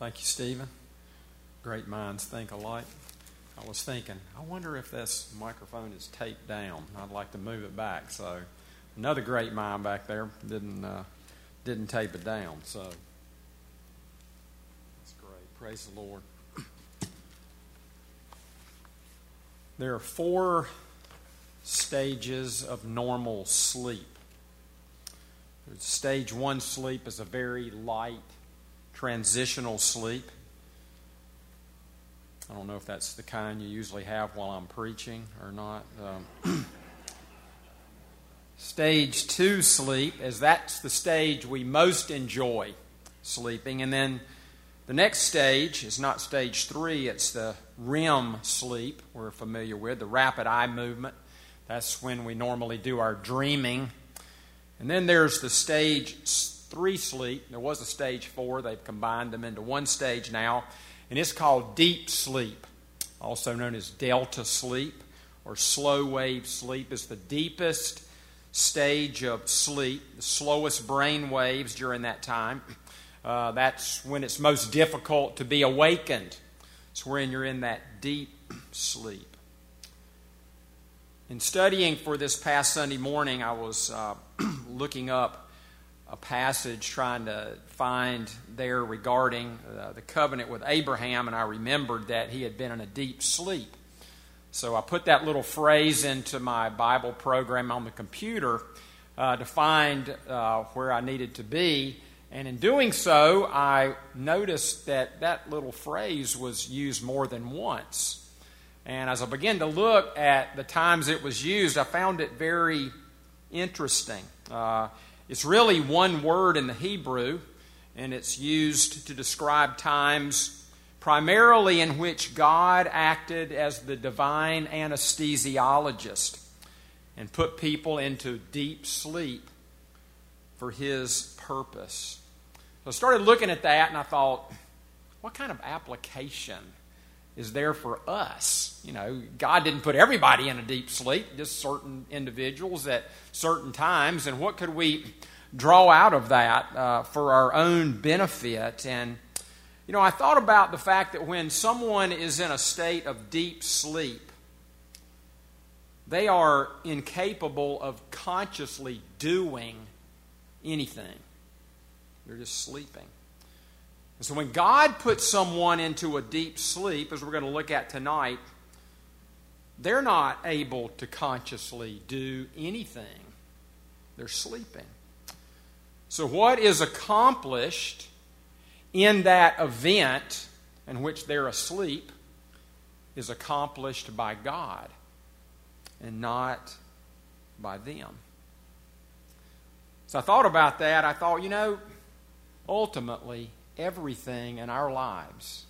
Thank you, Stephen. Great minds think alike. I was thinking, I wonder if this microphone is taped down. I'd like to move it back. So another great mind back there didn't tape it down. So that's great. Praise the Lord. There are 4 stages of normal sleep. Stage 1 sleep is a very light, transitional sleep. I don't know if that's the kind you usually have while I'm preaching or not. Stage 2 sleep, as that's the stage we most enjoy sleeping. And then the next stage is not stage 3, it's the REM sleep we're familiar with, the rapid eye movement. That's when we normally do our dreaming. And then there's the stage 3 sleep. There was a stage 4. They've combined them into one stage now. And it's called deep sleep, also known as delta sleep or slow wave sleep. It's the deepest stage of sleep, the slowest brain waves during that time. That's when it's most difficult to be awakened. It's when you're in that deep sleep. In studying for this past Sunday morning, I was looking up a passage trying to find there regarding the covenant with Abraham, and I remembered that he had been in a deep sleep. So I put that little phrase into my Bible program on the computer to find where I needed to be. And in doing so, I noticed that that little phrase was used more than once. And as I began to look at the times it was used, I found it very interesting. It's really one word in the Hebrew, and it's used to describe times primarily in which God acted as the divine anesthesiologist and put people into deep sleep for His purpose. So I started looking at that, and I thought, what kind of application is there for us? You know, God didn't put everybody in a deep sleep, just certain individuals at certain times. And what could we draw out of that for our own benefit? And, you know, I thought about the fact that when someone is in a state of deep sleep, they are incapable of consciously doing anything. They're just sleeping. And so when God puts someone into a deep sleep, as we're going to look at tonight, they're not able to consciously do anything. They're sleeping. So what is accomplished in that event in which they're asleep is accomplished by God and not by them. So I thought about that. I thought, you know, ultimately, everything in our lives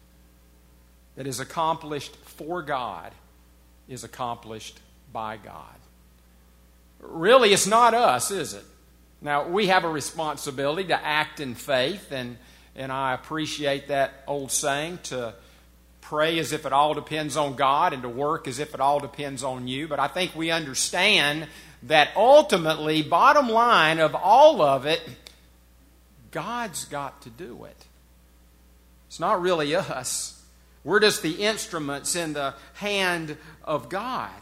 that is accomplished for God is accomplished by God. Really, it's not us, is it? Now, we have a responsibility to act in faith, and I appreciate that old saying, to pray as if it all depends on God and to work as if it all depends on you. But I think we understand that ultimately, bottom line of all of it, God's got to do it. It's not really us. We're just the instruments in the hand of God.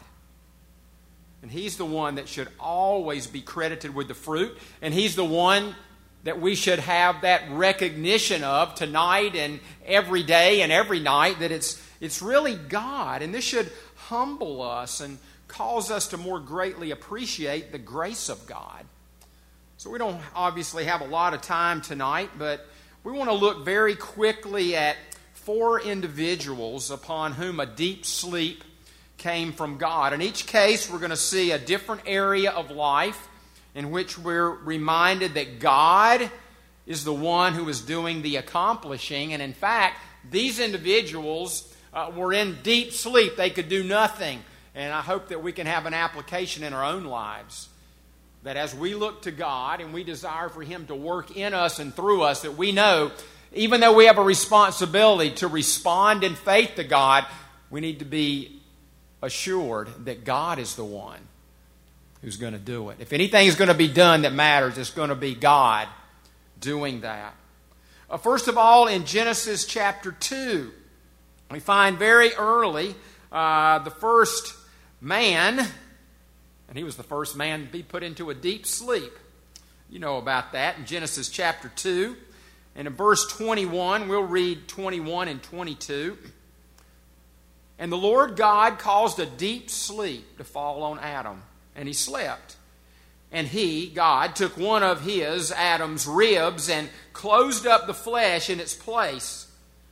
And He's the one that should always be credited with the fruit. And He's the one that we should have that recognition of tonight and every day and every night, that it's really God. And this should humble us and cause us to more greatly appreciate the grace of God. So we don't obviously have a lot of time tonight, but we want to look very quickly at 4 individuals upon whom a deep sleep came from God. In each case, we're going to see a different area of life in which we're reminded that God is the one who is doing the accomplishing. And in fact, these individuals were in deep sleep. They could do nothing. And I hope that we can have an application in our own lives, that as we look to God and we desire for Him to work in us and through us, that we know, even though we have a responsibility to respond in faith to God, we need to be assured that God is the one who's going to do it. If anything is going to be done that matters, it's going to be God doing that. First of all, in Genesis chapter 2, we find very early the first man, and he was the first man to be put into a deep sleep. You know about that in Genesis chapter 2. And in verse 21, we'll read 21 and 22. And the Lord God caused a deep sleep to fall on Adam, and he slept. And he, God, took one of his, Adam's, ribs and closed up the flesh in its place.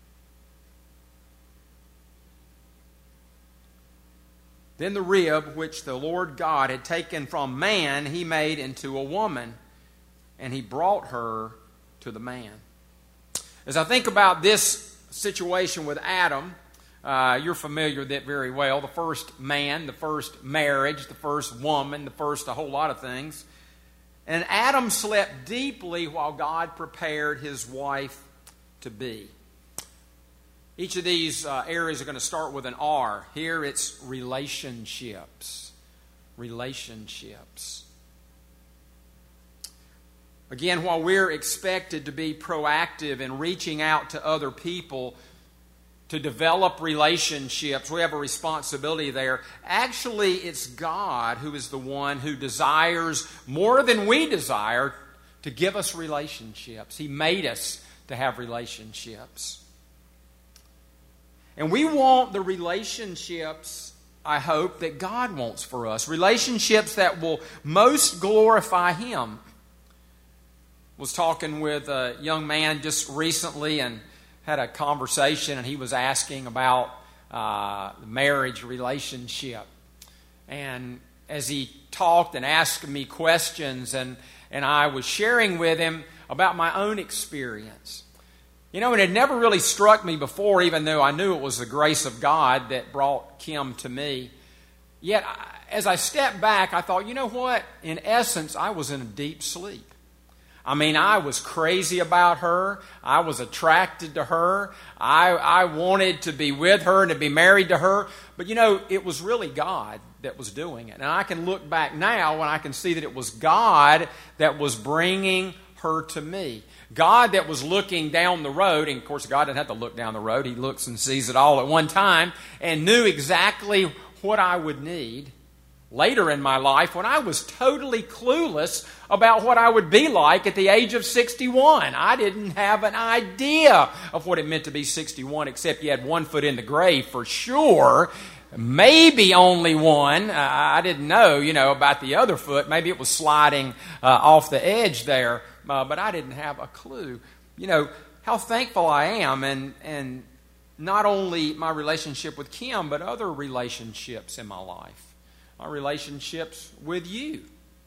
Then the rib which the Lord God had taken from man, he made into a woman, and he brought her to the man. As I think about this situation with Adam, you're familiar with it very well. The first man, the first marriage, the first woman, the first a whole lot of things. And Adam slept deeply while God prepared his wife to be. Each of these areas are going to start with an R. Here it's relationships. Relationships. Again, while we're expected to be proactive in reaching out to other people to develop relationships, we have a responsibility there. Actually, it's God who is the one who desires more than we desire to give us relationships. He made us to have relationships. And we want the relationships, I hope, that God wants for us. Relationships that will most glorify Him. I was talking with a young man just recently and had a conversation, and he was asking about the marriage relationship. And as he talked and asked me questions, and I was sharing with him about my own experience. You know, and it never really struck me before, even though I knew it was the grace of God that brought Kim to me. Yet, as I stepped back, I thought, you know what? In essence, I was in a deep sleep. I mean, I was crazy about her. I was attracted to her. I wanted to be with her and to be married to her. But, you know, it was really God that was doing it. And I can look back now and I can see that it was God that was bringing her to me. God that was looking down the road, and of course God doesn't have to look down the road. He looks and sees it all at one time and knew exactly what I would need later in my life when I was totally clueless about what I would be like at the age of 61. I didn't have an idea of what it meant to be 61, except you had one foot in the grave for sure. Maybe only one. I didn't know, about the other foot. Maybe it was sliding off the edge there, but I didn't have a clue. How thankful I am, and not only my relationship with Kim, but other relationships in my life. My relationships with you.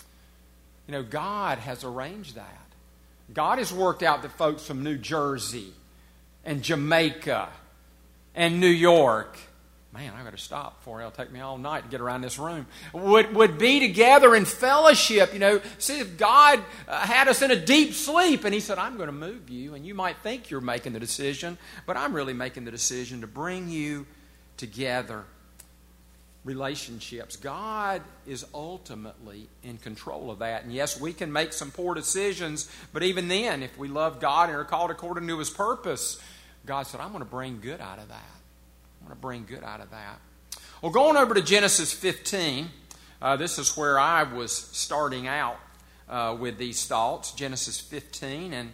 God has arranged that. God has worked out that folks from New Jersey and Jamaica and New York, man, I've got to stop before it'll take me all night to get around this room, would be together in fellowship. See, if God had us in a deep sleep and He said, I'm going to move you, and you might think you're making the decision, but I'm really making the decision to bring you together. Relationships. God is ultimately in control of that. And yes, we can make some poor decisions, but even then, if we love God and are called according to His purpose, God said, I'm going to bring good out of that. I'm going to bring good out of that. Well, going over to Genesis 15, this is where I was starting out with these thoughts. Genesis 15, and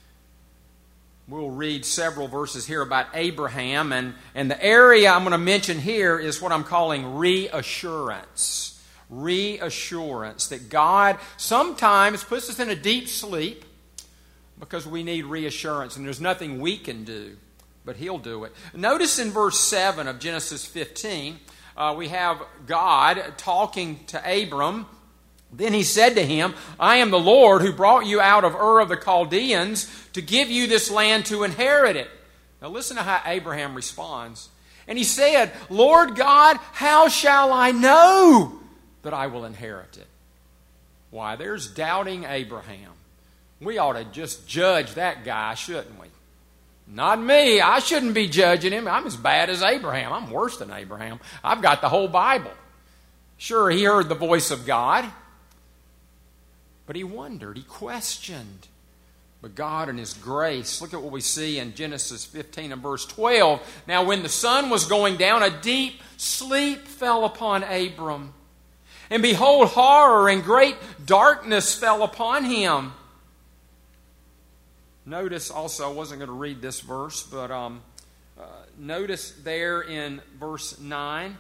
we'll read several verses here about Abraham, and the area I'm going to mention here is what I'm calling reassurance. Reassurance that God sometimes puts us in a deep sleep because we need reassurance, and there's nothing we can do, but He'll do it. Notice in verse 7 of Genesis 15, we have God talking to Abram. Then He said to him, I am the Lord who brought you out of Ur of the Chaldeans to give you this land to inherit it. Now listen to how Abraham responds. And he said, Lord God, how shall I know that I will inherit it? Why, there's doubting Abraham. We ought to just judge that guy, shouldn't we? Not me. I shouldn't be judging him. I'm as bad as Abraham. I'm worse than Abraham. I've got the whole Bible. Sure, he heard the voice of God. But he wondered, he questioned. But God in His grace, look at what we see in Genesis 15 and verse 12. Now when the sun was going down, a deep sleep fell upon Abram. And behold, horror and great darkness fell upon him. Notice also, I wasn't going to read this verse, but notice there in verse 9.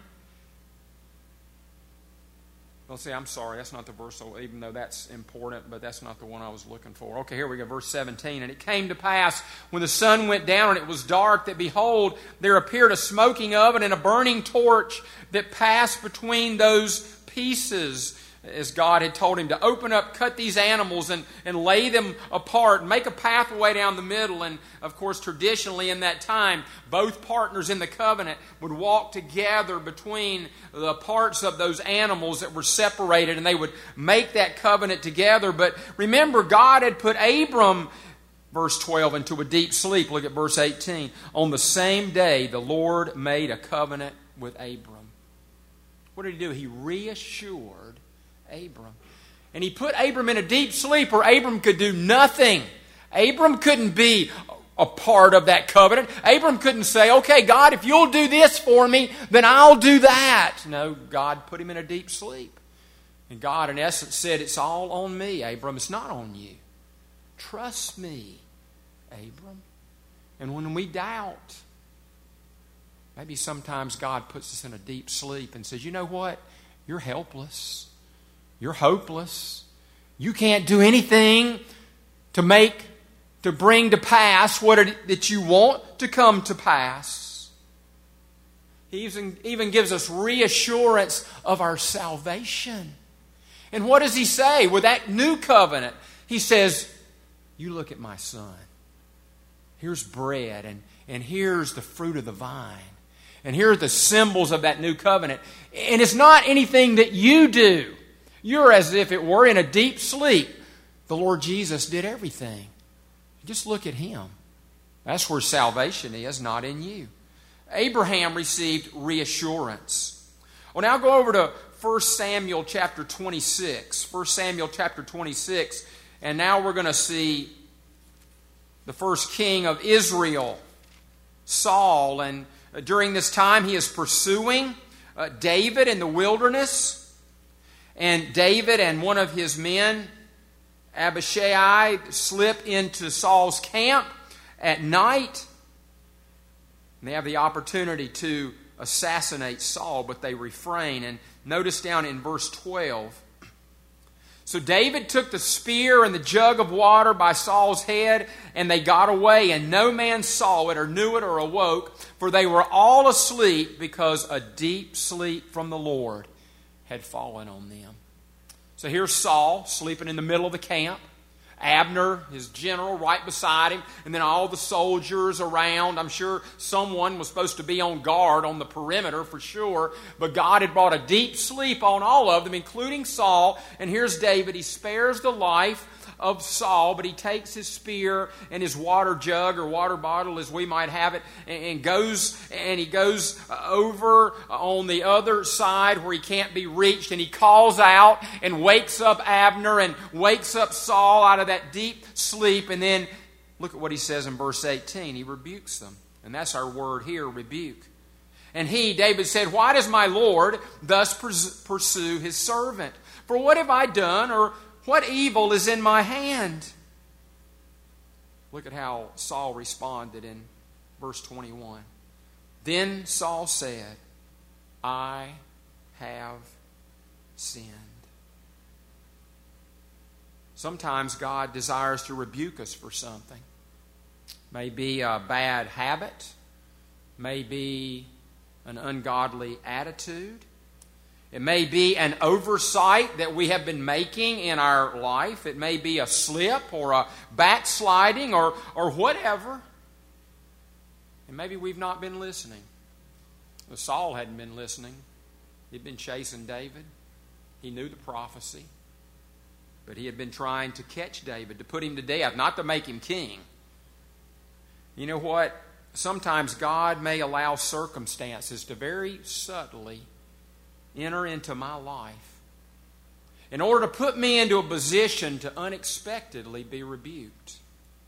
Well, see, I'm sorry, that's not the verse, even though that's important, but that's not the one I was looking for. Okay, here we go, verse 17. And it came to pass, when the sun went down and it was dark, that behold, there appeared a smoking oven and a burning torch that passed between those pieces, as God had told him to open up, cut these animals and lay them apart and make a pathway down the middle. And of course, traditionally in that time, both partners in the covenant would walk together between the parts of those animals that were separated, and they would make that covenant together. But remember, God had put Abram, verse 12, into a deep sleep. Look at verse 18. On the same day, the Lord made a covenant with Abram. What did He do? He reassured Abram. And He put Abram in a deep sleep where Abram could do nothing. Abram couldn't be a part of that covenant. Abram couldn't say, okay, God, if you'll do this for me, then I'll do that. No, God put him in a deep sleep. And God, in essence, said, it's all on me, Abram. It's not on you. Trust me, Abram. And when we doubt, maybe sometimes God puts us in a deep sleep and says, you know what? You're helpless. You're hopeless. You can't do anything to bring to pass that you want to come to pass. He even gives us reassurance of our salvation. And what does He say with that new covenant? He says, you look at my son. Here's bread and here's the fruit of the vine. And here are the symbols of that new covenant. And it's not anything that you do. You're as if it were in a deep sleep. The Lord Jesus did everything. Just look at Him. That's where salvation is, not in you. Abraham received reassurance. Well, now go over to 1 Samuel chapter 26. 1 Samuel chapter 26. And now we're going to see the first king of Israel, Saul. And during this time, he is pursuing David in the wilderness. And David and one of his men, Abishai, slip into Saul's camp at night. And they have the opportunity to assassinate Saul, but they refrain. And notice down in verse 12. So David took the spear and the jug of water by Saul's head, and they got away, and no man saw it or knew it or awoke, for they were all asleep, because a deep sleep from the Lord had fallen on them. So here's Saul sleeping in the middle of the camp. Abner, his general, right beside him, and then all the soldiers around. I'm sure someone was supposed to be on guard on the perimeter for sure, but God had brought a deep sleep on all of them, including Saul. And here's David. He spares the life of Saul, but he takes his spear and his water jug or water bottle, as we might have it, and he goes over on the other side where he can't be reached, and he calls out and wakes up Abner and wakes up Saul out of that deep sleep. And then look at what he says in verse 18. He rebukes them, and that's our word here, rebuke. And he, David, said, why does my Lord thus pursue his servant? For what have I done, or what evil is in my hand? Look at how Saul responded in verse 21. Then Saul said, I have sinned. Sometimes God desires to rebuke us for something. Maybe a bad habit, maybe an ungodly attitude. It may be an oversight that we have been making in our life. It may be a slip or a backsliding or whatever. And maybe we've not been listening. Well, Saul hadn't been listening. He'd been chasing David. He knew the prophecy. But he had been trying to catch David, to put him to death, not to make him king. You know what? Sometimes God may allow circumstances to very subtly enter into my life in order to put me into a position to unexpectedly be rebuked.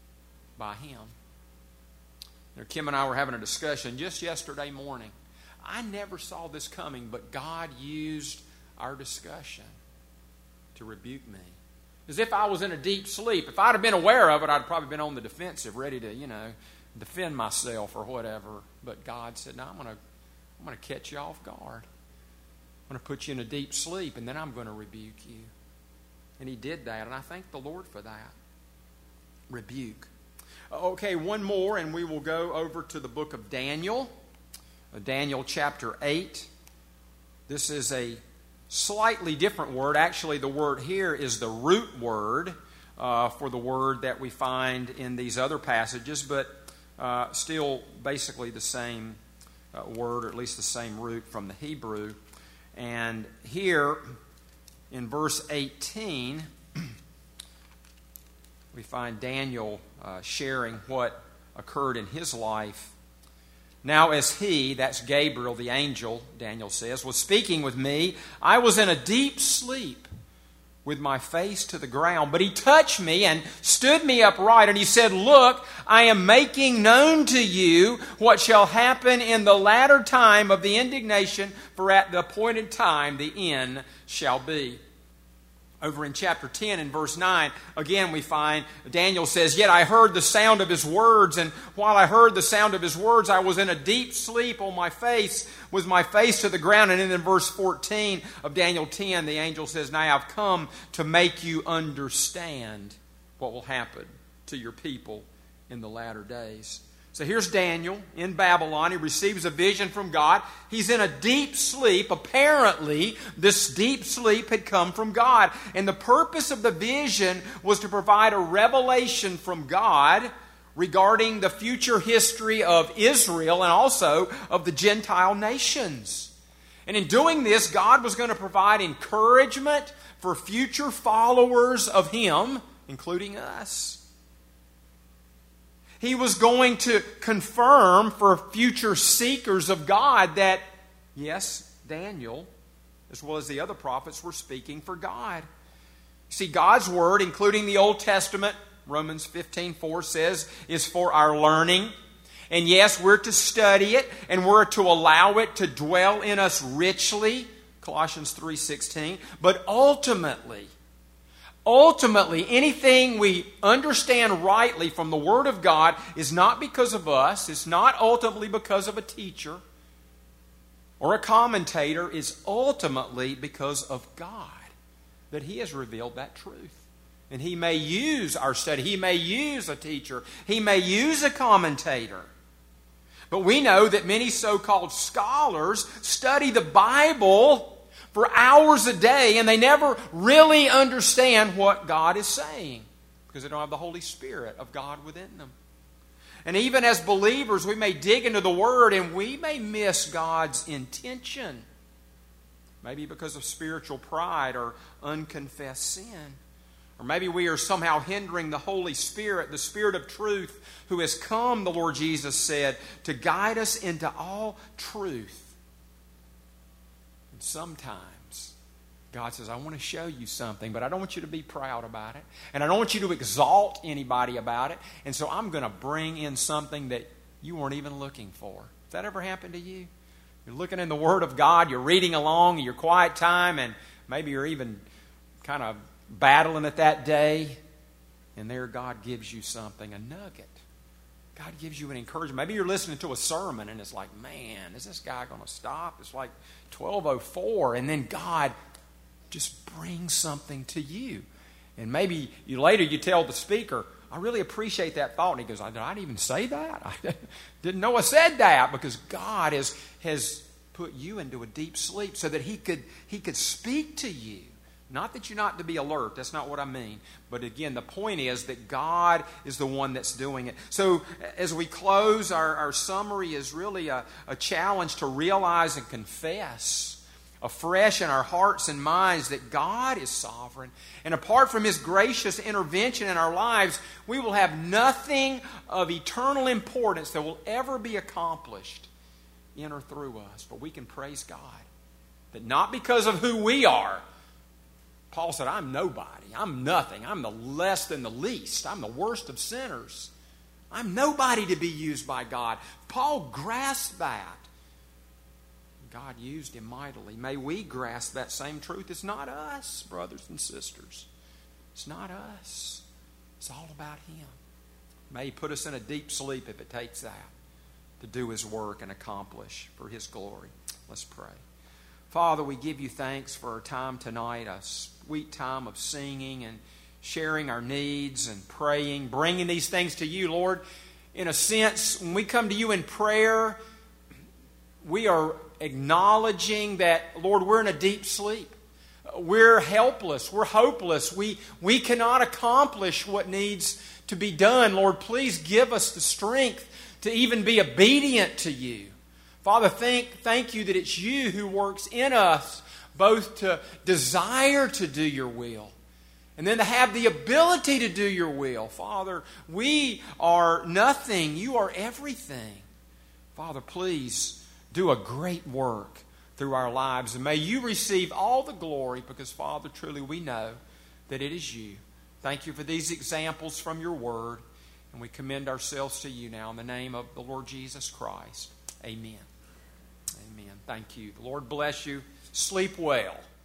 by Him. Kim and I were having a discussion just yesterday morning. I never saw this coming, but God used our discussion to rebuke me. As if I was in a deep sleep. If I'd have been aware of it, I'd probably been on the defensive, ready to, defend myself or whatever. But God said, no, I'm going to catch you off guard. I'm going to put you in a deep sleep, and then I'm going to rebuke you. And He did that, and I thank the Lord for that. Rebuke. Okay, one more, and we will go over to the book of Daniel. Daniel chapter 8. This is a slightly different word. Actually, the word here is the root word for the word that we find in these other passages, but still basically the same word, or at least the same root from the Hebrew. And here in verse 18, we find Daniel sharing what occurred in his life. Now as he, that's Gabriel, the angel, Daniel says, was speaking with me, I was in a deep sleep with my face to the ground. But He touched me and stood me upright, and He said, look, I am making known to you what shall happen in the latter time of the indignation, for at the appointed time the end shall be. Over in chapter 10 and verse 9, again we find Daniel says, yet I heard the sound of His words, and while I heard the sound of His words, I was in a deep sleep on my face, with my face to the ground. And then in verse 14 of Daniel 10, the angel says, now I've come to make you understand what will happen to your people in the latter days. So here's Daniel in Babylon. He receives a vision from God. He's in a deep sleep. Apparently, this deep sleep had come from God. And the purpose of the vision was to provide a revelation from God regarding the future history of Israel and also of the Gentile nations. And in doing this, God was going to provide encouragement for future followers of Him, including us. He was going to confirm for future seekers of God that, yes, Daniel, as well as the other prophets, were speaking for God. See, God's Word, including the Old Testament, Romans 15:4 says, is for our learning. And yes, we're to study it, and we're to allow it to dwell in us richly, Colossians 3:16. But ultimately, anything we understand rightly from the Word of God is not because of us. It's not ultimately because of a teacher or a commentator. It's ultimately because of God that He has revealed that truth. And He may use our study. He may use a teacher. He may use a commentator. But we know that many so-called scholars study the Bible for hours a day, and they never really understand what God is saying because they don't have the Holy Spirit of God within them. And even as believers, we may dig into the Word and we may miss God's intention, maybe because of spiritual pride or unconfessed sin. Or maybe we are somehow hindering the Holy Spirit, the Spirit of truth, who has come, the Lord Jesus said, to guide us into all truth. And sometimes God says, I want to show you something, but I don't want you to be proud about it. And I don't want you to exalt anybody about it. And so I'm going to bring in something that you weren't even looking for. Has that ever happened to you? You're looking in the Word of God, you're reading along in your quiet time, and maybe you're even kind of battling it that day, and there God gives you something, a nugget. God gives you an encouragement. Maybe you're listening to a sermon and it's like, man, is this guy going to stop? It's like 12:04, and then God just brings something to you. And maybe later you tell the speaker, I really appreciate that thought. And he goes, did I even say that? I didn't know I said that, because God has put you into a deep sleep so that He could speak to you. Not that you're not to be alert. That's not what I mean. But again, the point is that God is the one that's doing it. So as we close, our summary is really a challenge to realize and confess afresh in our hearts and minds that God is sovereign. And apart from His gracious intervention in our lives, we will have nothing of eternal importance that will ever be accomplished in or through us. But we can praise God that not because of who we are. Paul said, I'm nobody. I'm nothing. I'm the less than the least. I'm the worst of sinners. I'm nobody to be used by God. Paul grasped that. God used him mightily. May we grasp that same truth. It's not us, brothers and sisters. It's not us. It's all about Him. May He put us in a deep sleep if it takes that to do His work and accomplish for His glory. Let's pray. Father, we give You thanks for our time tonight, a sweet time of singing and sharing our needs and praying, bringing these things to You, Lord. In a sense, when we come to You in prayer, we are acknowledging that, Lord, we're in a deep sleep. We're helpless. We're hopeless. We cannot accomplish what needs to be done. Lord, please give us the strength to even be obedient to You. Father, thank You that it's You who works in us both to desire to do Your will and then to have the ability to do Your will. Father, we are nothing. You are everything. Father, please do a great work through our lives. And may You receive all the glory because, Father, truly we know that it is You. Thank You for these examples from Your Word. And we commend ourselves to You now in the name of the Lord Jesus Christ. Amen. Amen. Thank you. The Lord bless you. Sleep well.